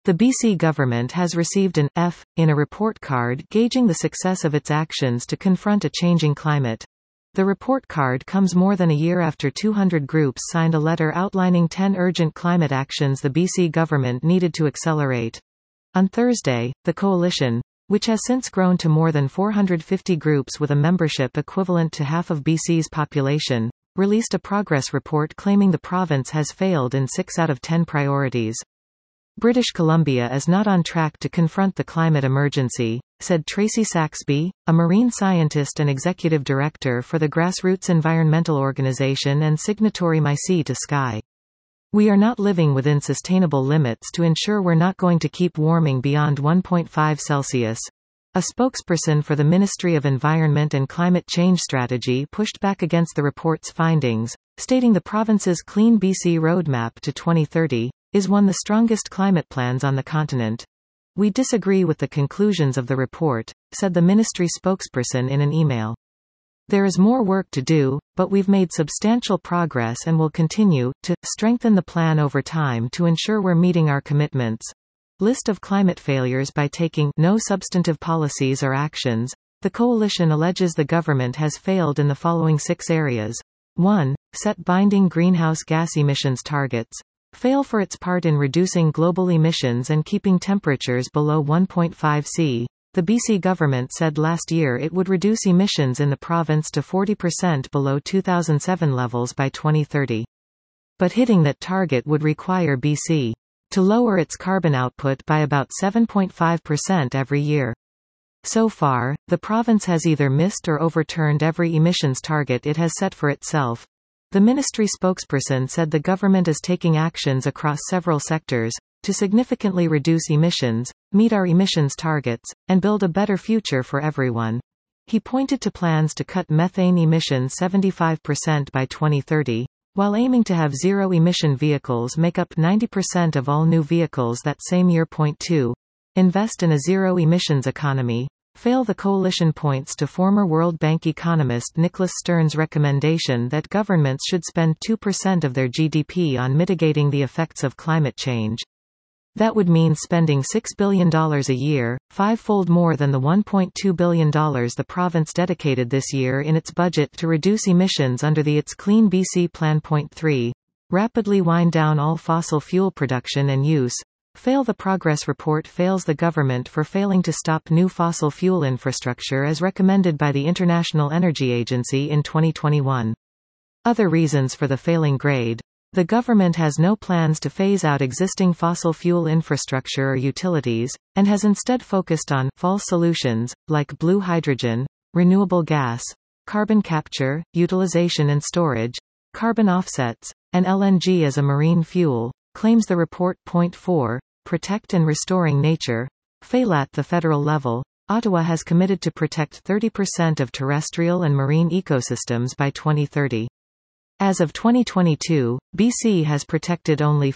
The BC government has received an F in a report card gauging the success of its actions to confront a changing climate. The report card comes more than a year after 200 groups signed a letter outlining 10 urgent climate actions the BC government needed to accelerate. On Thursday, the coalition, which has since grown to more than 450 groups with a membership equivalent to half of BC's population, released a progress report claiming the province has failed in 6 out of 10 priorities. British Columbia is not on track to confront the climate emergency, said Tracy Saxby, a marine scientist and executive director for the grassroots environmental organization and signatory My Sea to Sky. We are not living within sustainable limits to ensure we're not going to keep warming beyond 1.5 Celsius. A spokesperson for the Ministry of Environment and Climate Change Strategy pushed back against the report's findings, stating the province's Clean BC Roadmap to 2030 is one of the strongest climate plans on the continent. We disagree with the conclusions of the report, said the ministry spokesperson in an email. There is more work to do, but we've made substantial progress and will continue to strengthen the plan over time to ensure we're meeting our commitments. List of climate failures by taking no substantive policies or actions. The coalition alleges the government has failed in the following 6 areas. 1. Set binding greenhouse gas emissions targets. Fail for its part in reducing global emissions and keeping temperatures below 1.5 C. The BC government said last year it would reduce emissions in the province to 40% below 2007 levels by 2030. But hitting that target would require BC to lower its carbon output by about 7.5% every year. So far, the province has either missed or overturned every emissions target it has set for itself. The ministry spokesperson said the government is taking actions across several sectors to significantly reduce emissions, meet our emissions targets, and build a better future for everyone. He pointed to plans to cut methane emissions 75% by 2030, while aiming to have zero-emission vehicles make up 90% of all new vehicles that same year. 2. Invest in a zero-emissions economy. Fail. The coalition points to former World Bank economist Nicholas Stern's recommendation that governments should spend 2% of their GDP on mitigating the effects of climate change. That would mean spending $6 billion a year, 5-fold more than the $1.2 billion the province dedicated this year in its budget to reduce emissions under its Clean BC Plan. 3. Rapidly wind down all fossil fuel production and use. Fail. The progress report fails the government for failing to stop new fossil fuel infrastructure as recommended by the International Energy Agency in 2021. Other reasons for the failing grade. The government has no plans to phase out existing fossil fuel infrastructure or utilities, and has instead focused on false solutions, like blue hydrogen, renewable gas, carbon capture, utilization and storage, carbon offsets, and LNG as a marine fuel, claims the report. 4. Protect and restoring nature. Fail. At the federal level, Ottawa has committed to protect 30% of terrestrial and marine ecosystems by 2030. As of 2022, BC has protected only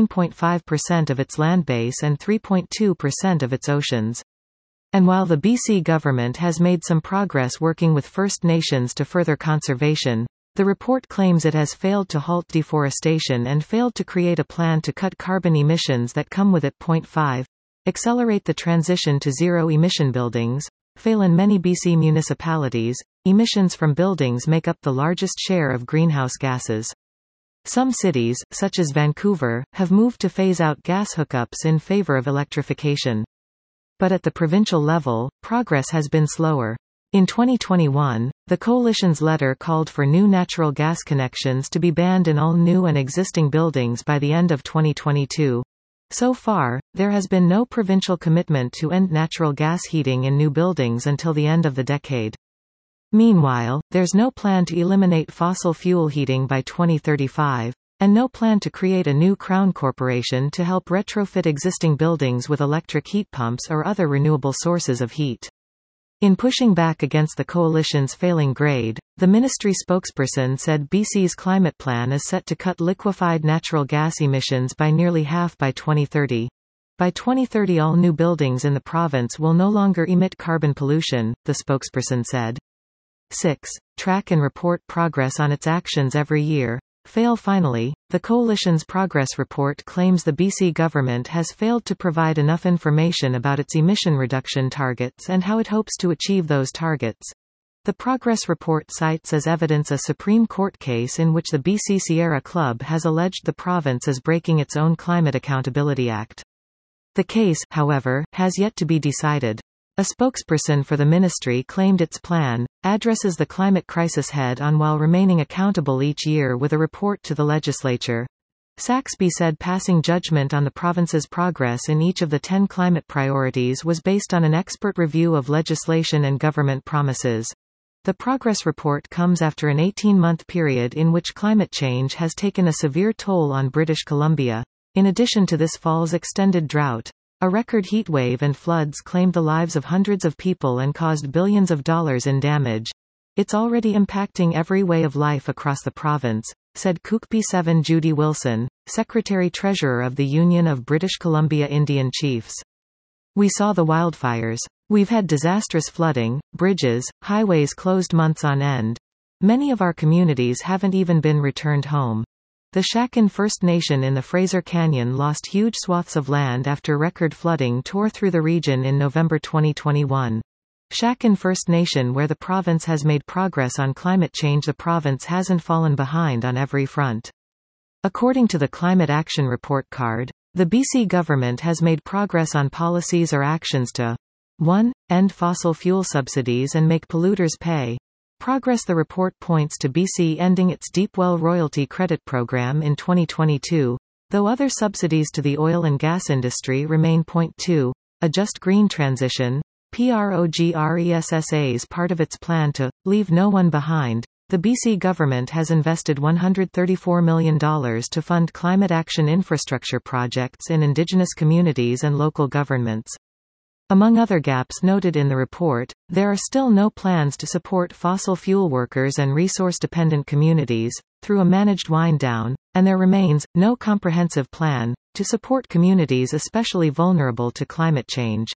15.5% of its land base and 3.2% of its oceans. And while the BC government has made some progress working with First Nations to further conservation, the report claims it has failed to halt deforestation and failed to create a plan to cut carbon emissions that come with it. 5. Accelerate the transition to zero-emission buildings. Fail. In many BC municipalities, emissions from buildings make up the largest share of greenhouse gases. Some cities, such as Vancouver, have moved to phase out gas hookups in favor of electrification. But at the provincial level, progress has been slower. In 2021, the coalition's letter called for new natural gas connections to be banned in all new and existing buildings by the end of 2022. So far, there has been no provincial commitment to end natural gas heating in new buildings until the end of the decade. Meanwhile, there's no plan to eliminate fossil fuel heating by 2035, and no plan to create a new Crown Corporation to help retrofit existing buildings with electric heat pumps or other renewable sources of heat. In pushing back against the coalition's failing grade, the ministry spokesperson said BC's climate plan is set to cut liquefied natural gas emissions by nearly half by 2030. By 2030, all new buildings in the province will no longer emit carbon pollution, the spokesperson said. 6. Track and report progress on its actions every year. fail. Finally, the Coalition's progress report claims the BC government has failed to provide enough information about its emission reduction targets and how it hopes to achieve those targets. The progress report cites as evidence a Supreme Court case in which the BC Sierra Club has alleged the province is breaking its own Climate Accountability Act. The case, however, has yet to be decided. A spokesperson for the ministry claimed its plan addresses the climate crisis head-on while remaining accountable each year with a report to the legislature. Saxby said passing judgment on the province's progress in each of the 10 climate priorities was based on an expert review of legislation and government promises. The progress report comes after an 18-month period in which climate change has taken a severe toll on British Columbia. In addition to this fall's extended drought, a record heat wave and floods claimed the lives of hundreds of people and caused billions of dollars in damage. It's already impacting every way of life across the province, said Cookpee 7 Judy Wilson, Secretary-Treasurer of the Union of British Columbia Indian Chiefs. We saw the wildfires. We've had disastrous flooding, bridges, highways closed months on end. Many of our communities haven't even been returned home. The Shakin First Nation in the Fraser Canyon lost huge swaths of land after record flooding tore through the region in November 2021. Shakin First Nation, where the province has made progress on climate change, the province hasn't fallen behind on every front. According to the Climate Action Report Card, the BC government has made progress on policies or actions to 1. End fossil fuel subsidies and make polluters pay. Progress. The report points to BC ending its Deep Well Royalty Credit Program in 2022, though other subsidies to the oil and gas industry remain. 2. A Just Green Transition. PROGRESSA's part of its plan to leave no one behind. The BC government has invested $134 million to fund climate action infrastructure projects in Indigenous communities and local governments. Among other gaps noted in the report, there are still no plans to support fossil fuel workers and resource-dependent communities through a managed wind-down, and there remains no comprehensive plan to support communities especially vulnerable to climate change.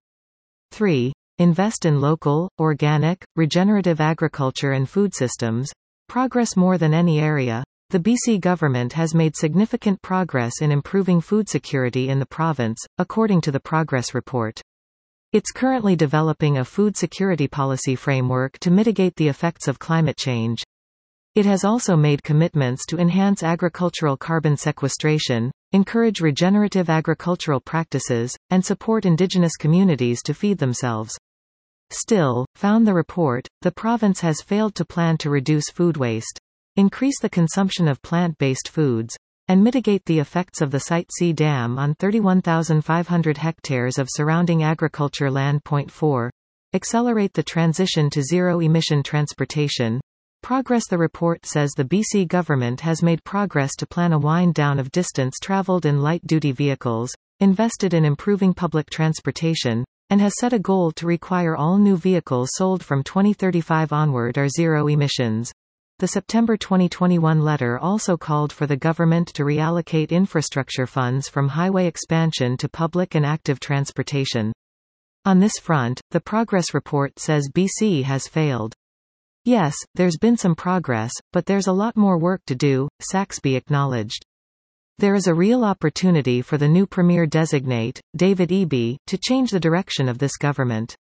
3. Invest in local, organic, regenerative agriculture and food systems. Progress. More than any area, the BC government has made significant progress in improving food security in the province, according to the progress report. It's currently developing a food security policy framework to mitigate the effects of climate change. It has also made commitments to enhance agricultural carbon sequestration, encourage regenerative agricultural practices, and support Indigenous communities to feed themselves. Still, found the report, the province has failed to plan to reduce food waste, increase the consumption of plant-based foods, and mitigate the effects of the Site C Dam on 31,500 hectares of surrounding agriculture land. 4. Accelerate the transition to zero-emission transportation. Progress. The report says the BC government has made progress to plan a wind-down of distance travelled in light-duty vehicles, invested in improving public transportation, and has set a goal to require all new vehicles sold from 2035 onward are zero emissions. The September 2021 letter also called for the government to reallocate infrastructure funds from highway expansion to public and active transportation. On this front, the progress report says BC has failed. Yes, there's been some progress, but there's a lot more work to do, Saxby acknowledged. There is a real opportunity for the new Premier-designate, David Eby, to change the direction of this government.